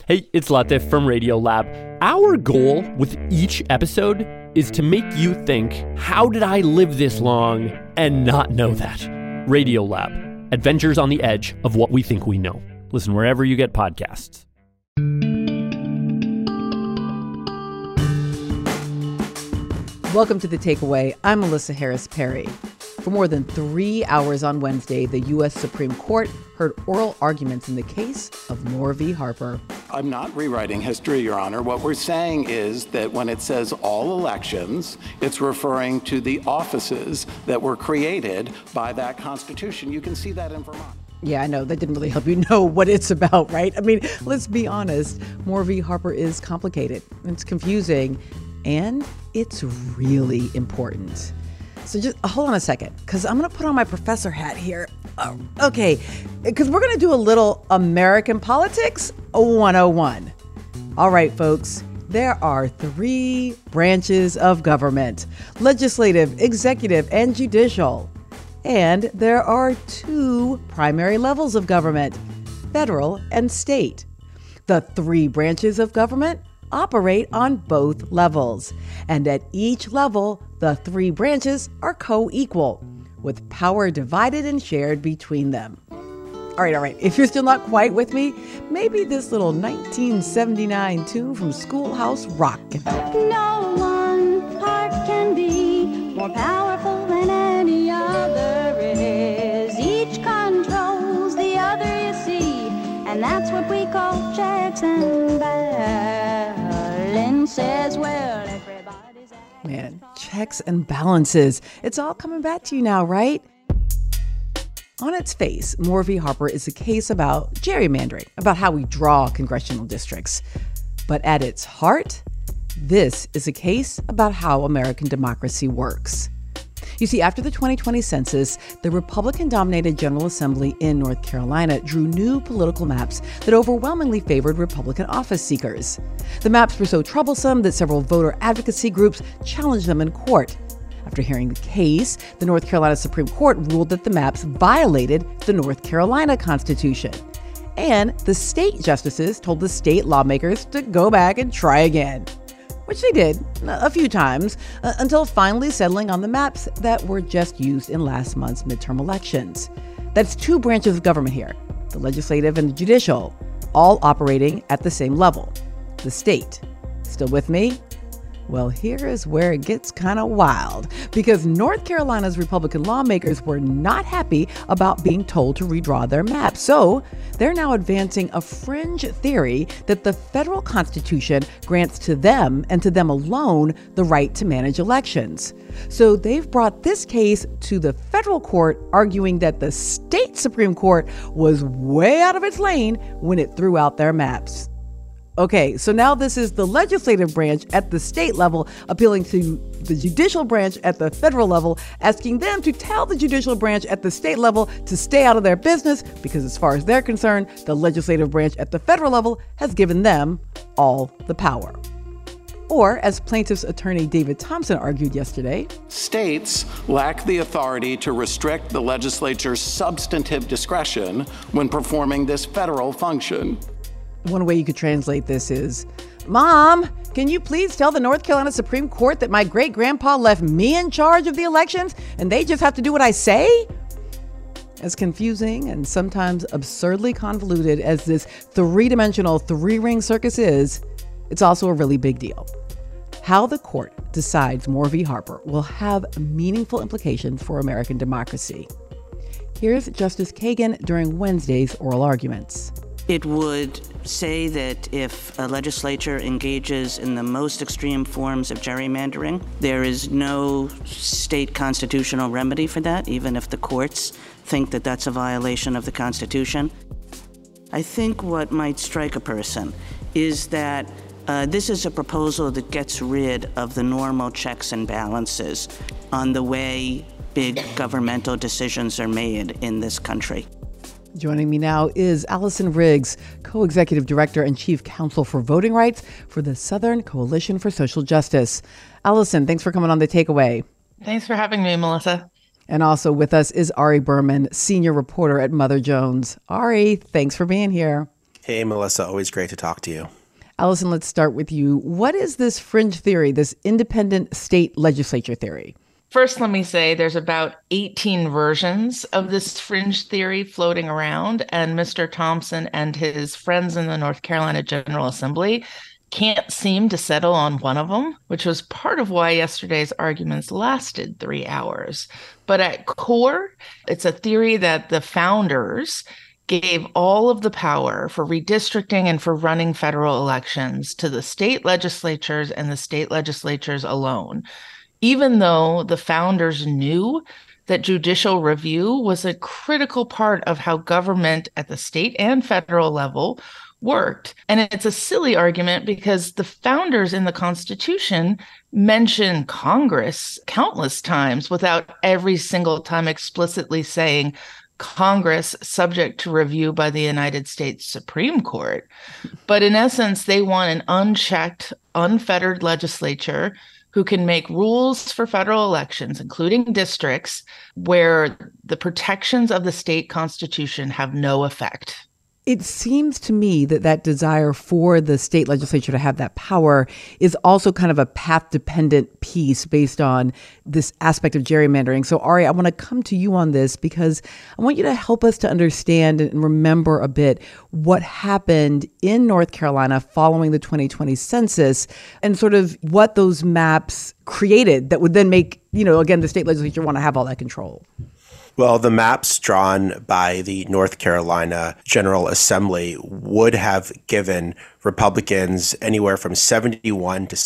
Hey, it's Latif from Radiolab. Our goal with each episode is to make you think, how did I live this long and not know that? Radiolab, adventures on the edge of what we think we know. Listen wherever you get podcasts. Welcome to The Takeaway. I'm Melissa Harris Perry. For more than 3 hours on Wednesday, the U.S. Supreme Court heard oral arguments in the case of Moore v. Harper. I'm not rewriting history, Your Honor. What we're saying is that when it says all elections, it's referring to the offices that were created by that Constitution. You can see that in Vermont. Yeah, I know. That didn't really help you know what it's about, right? I mean, let's be honest. Moore v. Harper is complicated. It's confusing. And it's really important. So just hold on a second, because I'm going to put on my professor hat here. Okay, because we're going to do a little American Politics 101. All right, folks, there are 3 branches of government: legislative, executive, and judicial. And there are 2 primary levels of government: federal and state. The 3 branches of government operate on both levels. And at each level, the 3 branches are co-equal, with power divided and shared between them. All right. If you're still not quite with me, maybe this little 1979 tune from Schoolhouse Rock can help. No one part can be more powerful than any other is. Each controls the other, you see, and that's what we call checks and balances. Says, well, everybody's Man, checks and balances. It's all coming back to you now, right? On its face, Moore v. Harper is a case about gerrymandering, about how we draw congressional districts. But at its heart, this is a case about how American democracy works. You see, after the 2020 census, the Republican-dominated General Assembly in North Carolina drew new political maps that overwhelmingly favored Republican office seekers. The maps were so troublesome that several voter advocacy groups challenged them in court. After hearing the case, the North Carolina Supreme Court ruled that the maps violated the North Carolina Constitution. And the state justices told the state lawmakers to go back and try again, which they did a few times, until finally settling on the maps that were just used in last month's midterm elections. That's 2 branches of government here, the legislative and the judicial, all operating at the same level, the state. Still with me? Well, here is where it gets kind of wild, because North Carolina's Republican lawmakers were not happy about being told to redraw their map. So they're now advancing a fringe theory that the federal Constitution grants to them and to them alone the right to manage elections. So they've brought this case to the federal court, arguing that the state Supreme Court was way out of its lane when it threw out their maps. Okay, so now this is the legislative branch at the state level appealing to the judicial branch at the federal level, asking them to tell the judicial branch at the state level to stay out of their business because, as far as they're concerned, the legislative branch at the federal level has given them all the power. Or, as plaintiff's attorney David Thompson argued yesterday, states lack the authority to restrict the legislature's substantive discretion when performing this federal function. One way you could translate this is, Mom, can you please tell the North Carolina Supreme Court that my great-grandpa left me in charge of the elections and they just have to do what I say? As confusing and sometimes absurdly convoluted as this 3-dimensional 3-ring circus is, it's also a really big deal. How the court decides Moore v. Harper will have meaningful implications for American democracy. Here's Justice Kagan during Wednesday's oral arguments. It would say that if a legislature engages in the most extreme forms of gerrymandering, there is no state constitutional remedy for that, even if the courts think that that's a violation of the Constitution. I think what might strike a person is that this is a proposal that gets rid of the normal checks and balances on the way big governmental decisions are made in this country. Joining me now is Allison Riggs, Co-Executive Director and Chief Counsel for Voting Rights for the Southern Coalition for Social Justice. Allison, thanks for coming on The Takeaway. Thanks for having me, Melissa. And also with us is Ari Berman, Senior Reporter at Mother Jones. Ari, thanks for being here. Hey, Melissa, always great to talk to you. Allison, let's start with you. What is this fringe theory, this independent state legislature theory? First, let me say there's about 18 versions of this fringe theory floating around, and Mr. Thompson and his friends in the North Carolina General Assembly can't seem to settle on one of them, which was part of why yesterday's arguments lasted 3 hours. But at core, it's a theory that the founders gave all of the power for redistricting and for running federal elections to the state legislatures and the state legislatures alone, even though the founders knew that judicial review was a critical part of how government at the state and federal level worked. And it's a silly argument because the founders in the Constitution mention Congress countless times without every single time explicitly saying Congress subject to review by the United States Supreme Court. But in essence, they want an unchecked, unfettered legislature who can make rules for federal elections, including districts, where the protections of the state constitution have no effect. It seems to me that that desire for the state legislature to have that power is also kind of a path-dependent piece based on this aspect of gerrymandering. So, Ari, I want to come to you on this because I want you to help us to understand and remember a bit what happened in North Carolina following the 2020 census and sort of what those maps created that would then make, again, the state legislature want to have all that control. Well, the maps drawn by the North Carolina General Assembly would have given Republicans anywhere from 71 to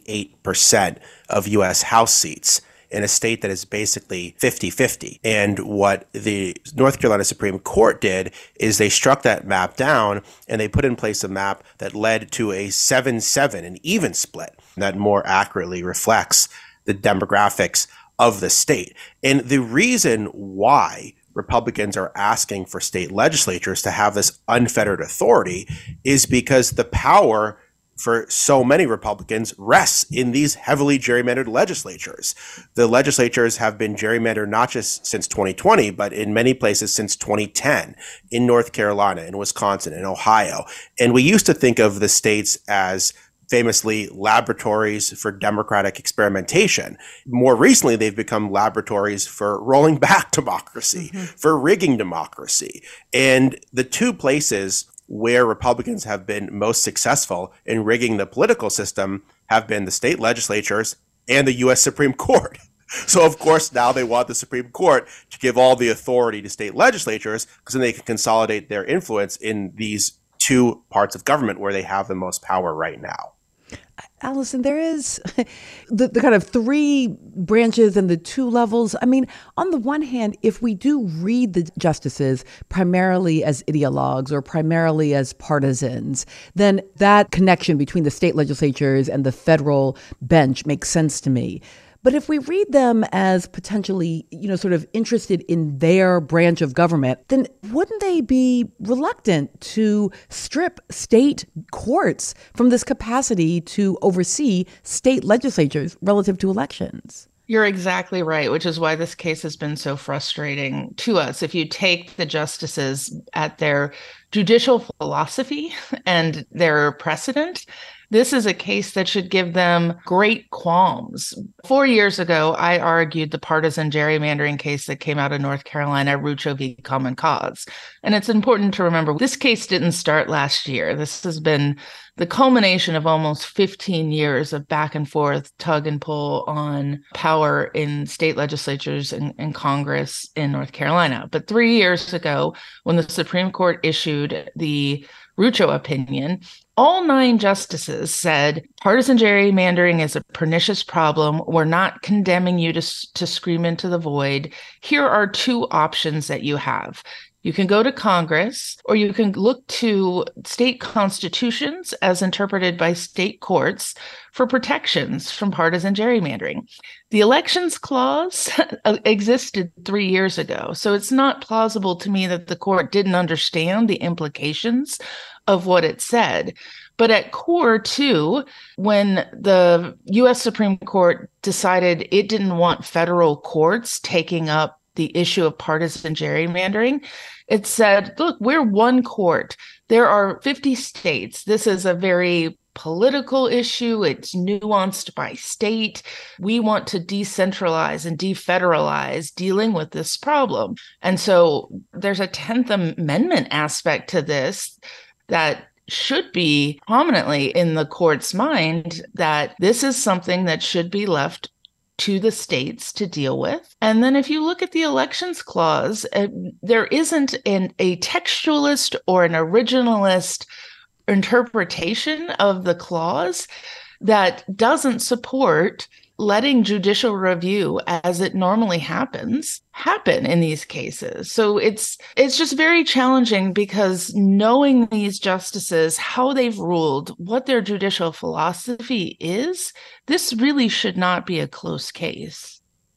78% of U.S. House seats in a state that is basically 50-50. And what the North Carolina Supreme Court did is they struck that map down and they put in place a map that led to a 7-7, an even split that more accurately reflects the demographics of the state. And the reason why Republicans are asking for state legislatures to have this unfettered authority is because the power for so many Republicans rests in these heavily gerrymandered legislatures. The legislatures have been gerrymandered not just since 2020, but in many places since 2010, in North Carolina, in Wisconsin, in Ohio. And we used to think of the states as famously laboratories for democratic experimentation. More recently, they've become laboratories for rolling back democracy, for rigging democracy. And the two places where Republicans have been most successful in rigging the political system have been the state legislatures and the U.S. Supreme Court. So, of course, now they want the Supreme Court to give all the authority to state legislatures because then they can consolidate their influence in these two parts of government where they have the most power right now. Allison, there is the kind of three branches and the two levels. I mean, on the one hand, if we do read the justices primarily as ideologues or primarily as partisans, then that connection between the state legislatures and the federal bench makes sense to me. But if we read them as potentially, sort of interested in their branch of government, then wouldn't they be reluctant to strip state courts from this capacity to oversee state legislatures relative to elections? You're exactly right, which is why this case has been so frustrating to us. If you take the justices at their judicial philosophy and their precedent, this is a case that should give them great qualms. 4 years ago, I argued the partisan gerrymandering case that came out of North Carolina, Rucho v. Common Cause. And it's important to remember, this case didn't start last year. This has been the culmination of almost 15 years of back and forth, tug and pull on power in state legislatures and Congress in North Carolina. But 3 years ago, when the Supreme Court issued the Rucho opinion, all 9 justices said, partisan gerrymandering is a pernicious problem. We're not condemning you to scream into the void. Here are 2 options that you have. You can go to Congress, or you can look to state constitutions as interpreted by state courts for protections from partisan gerrymandering. The elections clause existed 3 years ago, so it's not plausible to me that the court didn't understand the implications of what it said. But at core, too, when the U.S. Supreme Court decided it didn't want federal courts taking up the issue of partisan gerrymandering. It said, look, we're one court. There are 50 states. This is a very political issue. It's nuanced by state. We want to decentralize and defederalize dealing with this problem. And so there's a 10th Amendment aspect to this that should be prominently in the court's mind, that this is something that should be left to the states to deal with. And then if you look at the elections clause, there isn't a textualist or an originalist interpretation of the clause that doesn't support letting judicial review, as it normally happen in these cases. So it's just very challenging, because knowing these justices, how they've ruled, what their judicial philosophy is, this really should not be a close case.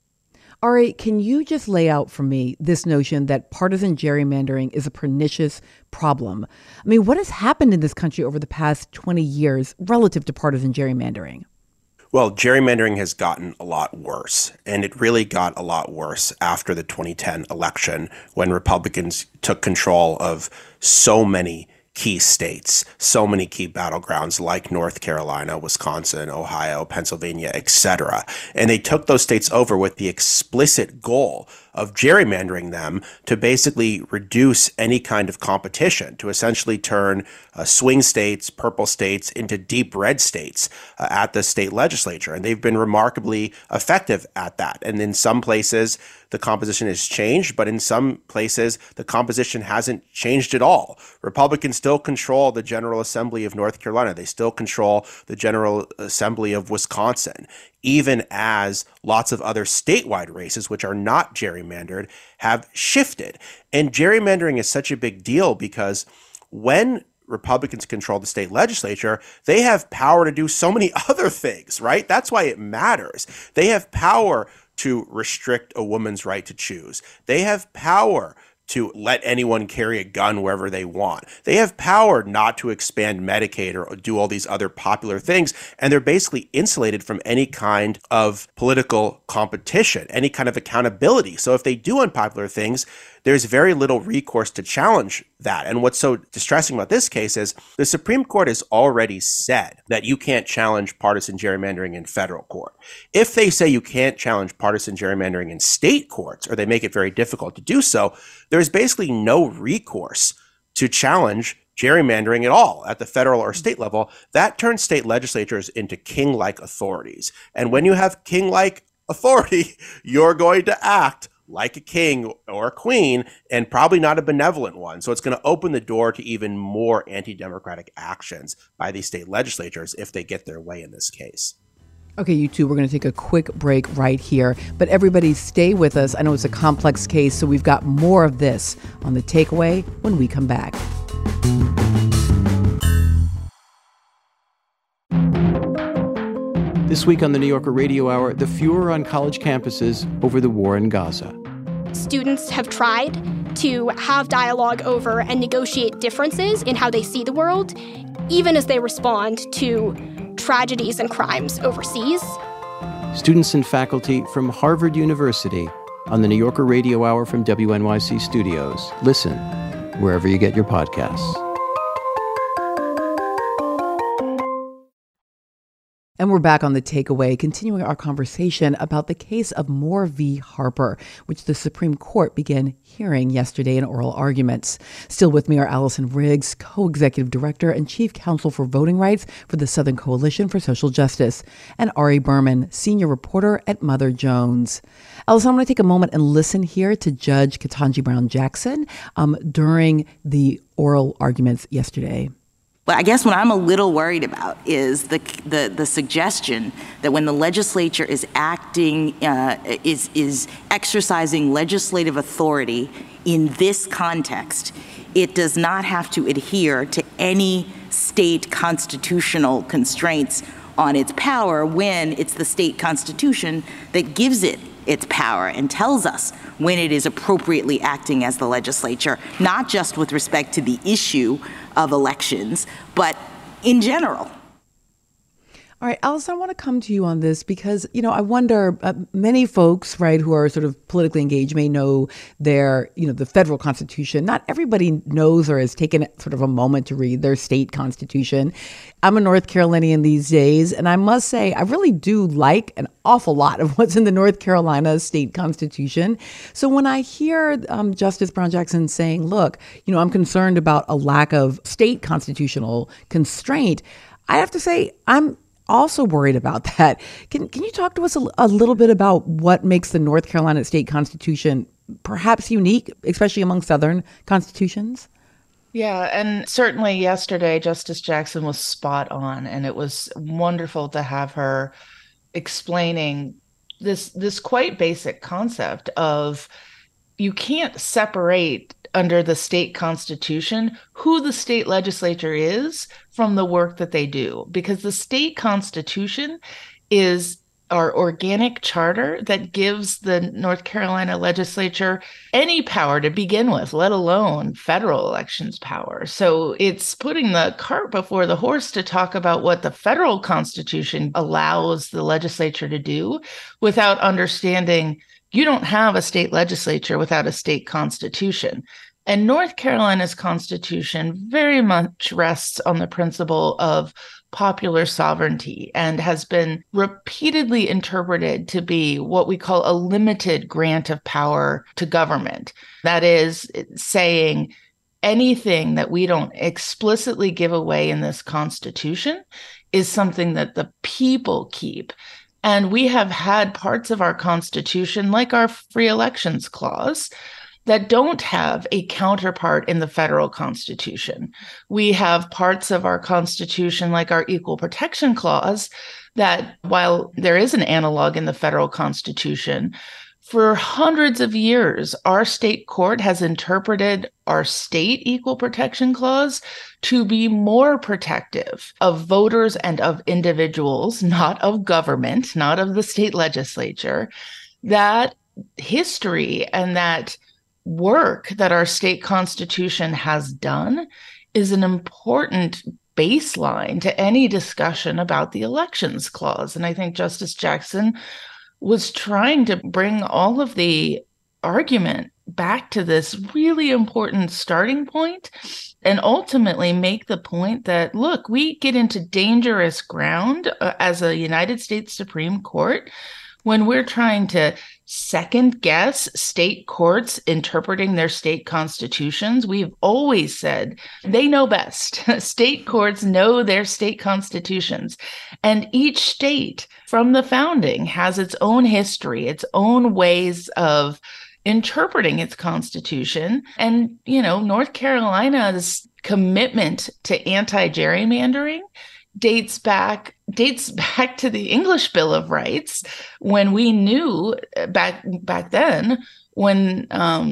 Ari, can you just lay out for me this notion that partisan gerrymandering is a pernicious problem? I mean, what has happened in this country over the past 20 years relative to partisan gerrymandering? Well, gerrymandering has gotten a lot worse, and it really got a lot worse after the 2010 election, when Republicans took control of so many key states, so many key battlegrounds like North Carolina, Wisconsin, Ohio, Pennsylvania, etc. And they took those states over with the explicit goal of gerrymandering them to basically reduce any kind of competition, to essentially turn swing states, purple states, into deep red states at the state legislature. And they've been remarkably effective at that. And in some places, the composition has changed, but in some places, the composition hasn't changed at all. Republicans still control the General Assembly of North Carolina. They still control the General Assembly of Wisconsin, even as lots of other statewide races, which are not gerrymandered, have shifted. And gerrymandering is such a big deal because when Republicans control the state legislature, they have power to do so many other things, right? That's why it matters. They have power to restrict a woman's right to choose. They have power to let anyone carry a gun wherever they want. They have power not to expand Medicaid or do all these other popular things. And they're basically insulated from any kind of political competition, any kind of accountability. So if they do unpopular things, there's very little recourse to challenge that. And what's so distressing about this case is the Supreme Court has already said that you can't challenge partisan gerrymandering in federal court. If they say you can't challenge partisan gerrymandering in state courts, or they make it very difficult to do so, there's basically no recourse to challenge gerrymandering at all at the federal or state level. That turns state legislatures into king-like authorities. And when you have king-like authority, you're going to act like a king or a queen, and probably not a benevolent one. So it's going to open the door to even more anti-democratic actions by these state legislatures if they get their way in this case. Okay, you two, we're going to take a quick break right here. But everybody stay with us. I know it's a complex case, so we've got more of this on The Takeaway when we come back. This week on the New Yorker Radio Hour, the furor on college campuses over the war in Gaza. Students have tried to have dialogue over and negotiate differences in how they see the world, even as they respond to tragedies and crimes overseas. Students and faculty from Harvard University on the New Yorker Radio Hour from WNYC Studios. Listen wherever you get your podcasts. And we're back on The Takeaway, continuing our conversation about the case of Moore v. Harper, which the Supreme Court began hearing yesterday in oral arguments. Still with me are Allison Riggs, co-executive director and chief counsel for voting rights for the Southern Coalition for Social Justice, and Ari Berman, senior reporter at Mother Jones. Allison, I'm going to take a moment and listen here to Judge Ketanji Brown Jackson during the oral arguments yesterday. But I guess what I'm a little worried about is the suggestion that when the legislature is acting, is exercising legislative authority in this context, it does not have to adhere to any state constitutional constraints on its power when it's the state constitution that gives it its power and tells us when it is appropriately acting as the legislature, not just with respect to the issue of elections, but in general. All right, Allison, I want to come to you on this because, I wonder, many folks, right, who are sort of politically engaged may know the federal constitution. Not everybody knows or has taken sort of a moment to read their state constitution. I'm a North Carolinian these days, and I must say, I really do like an awful lot of what's in the North Carolina state constitution. So when I hear Justice Brown Jackson saying, look, I'm concerned about a lack of state constitutional constraint, I have to say, I'm also worried about that. Can you talk to us a little bit about what makes the North Carolina state constitution perhaps unique, especially among Southern constitutions? Yeah, and certainly yesterday, Justice Jackson was spot on, and it was wonderful to have her explaining this quite basic concept of you can't separate under the state constitution who the state legislature is from the work that they do, because the state constitution is our organic charter that gives the North Carolina legislature any power to begin with, let alone federal elections power. So it's putting the cart before the horse to talk about what the federal constitution allows the legislature to do without understanding you don't have a state legislature without a state constitution. And North Carolina's constitution very much rests on the principle of popular sovereignty and has been repeatedly interpreted to be what we call a limited grant of power to government. That is saying anything that we don't explicitly give away in this constitution is something that the people keep. And we have had parts of our constitution, like our free elections clause, that don't have a counterpart in the federal constitution. We have parts of our constitution, like our equal protection clause, that while there is an analog in the federal constitution, for hundreds of years, our state court has interpreted our state equal protection clause to be more protective of voters and of individuals, not of government, not of the state legislature. That history and that work that our state constitution has done is an important baseline to any discussion about the elections clause. And I think Justice Jackson was trying to bring all of the argument back to this really important starting point and ultimately make the point that, look, we get into dangerous ground as a United States Supreme Court when we're trying to second guess state courts interpreting their state constitutions. We've always said they know best. State courts know their state constitutions. And each state from the founding has its own history, its own ways of interpreting its constitution. And, North Carolina's commitment to anti-gerrymandering dates back to the English Bill of Rights, when we knew back then, when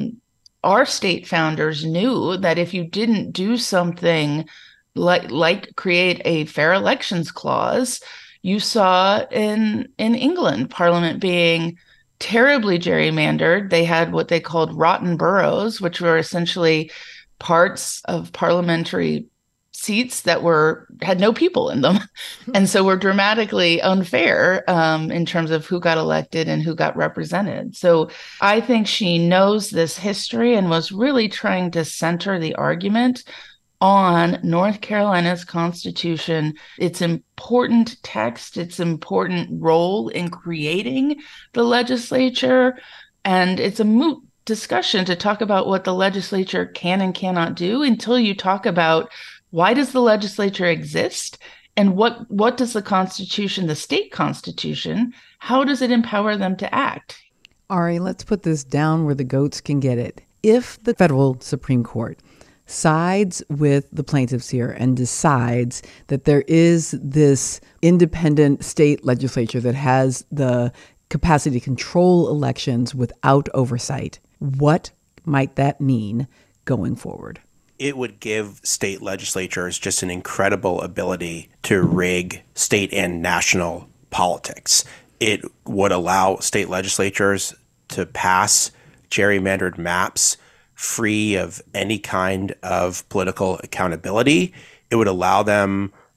our state founders knew that if you didn't do something like create a fair elections clause, you saw in England Parliament being terribly gerrymandered. They had what they called rotten boroughs, which were essentially parts of parliamentary seats that had no people in them, and so were dramatically unfair in terms of who got elected and who got represented. So I think she knows this history and was really trying to center the argument on North Carolina's constitution, its important text, its important role in creating the legislature, and it's a moot discussion to talk about what the legislature can and cannot do until you talk about why does the legislature exist? And what does the Constitution, the state constitution, how does it empower them to act? Ari, let's put this down where the goats can get it. If the federal Supreme Court sides with the plaintiffs here and decides that there is this independent state legislature that has the capacity to control elections without oversight, what might that mean going forward? It would give state legislatures just an incredible ability to rig state and national politics. It would allow state legislatures to pass gerrymandered maps free of any kind of political accountability. It would allow them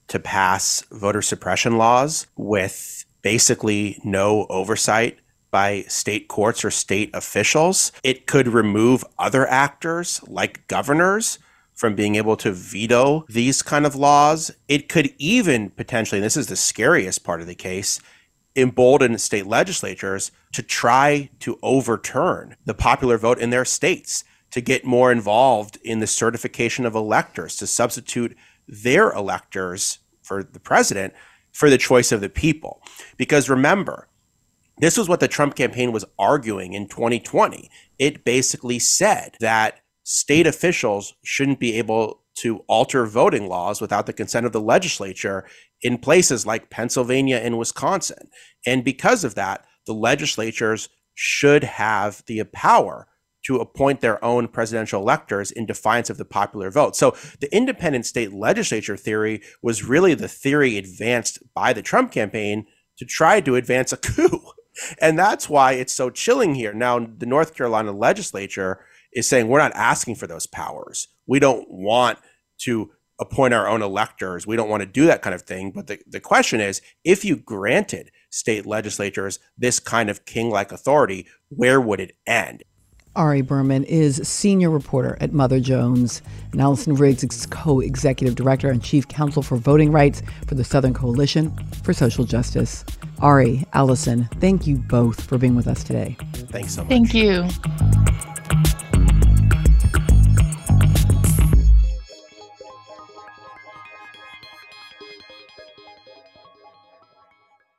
to pass voter suppression laws with basically no oversight by state courts or state officials. It could remove other actors like governors from being able to veto these kind of laws. It could even potentially, and this is the scariest part of the case, embolden state legislatures to try to overturn the popular vote in their states, to get more involved in the certification of electors, to substitute their electors for the president for the choice of the people. Because remember, this was what the Trump campaign was arguing in 2020. It basically said that state officials shouldn't be able to alter voting laws without the consent of the legislature in places like Pennsylvania and Wisconsin. And because of that, the legislatures should have the power to appoint their own presidential electors in defiance of the popular vote. So the independent state legislature theory was really the theory advanced by the Trump campaign to try to advance a coup. And that's why it's so chilling here. Now, the North Carolina legislature is saying we're not asking for those powers. We don't want to appoint our own electors. We don't want to do that kind of thing. But the question is, if you granted state legislatures this kind of king-like authority, where would it end? Ari Berman is senior reporter at Mother Jones, and Allison Riggs is co-executive director and chief counsel for voting rights for the Southern Coalition for Social Justice. Ari, Allison, thank you both for being with us today. Thanks so much. Thank you.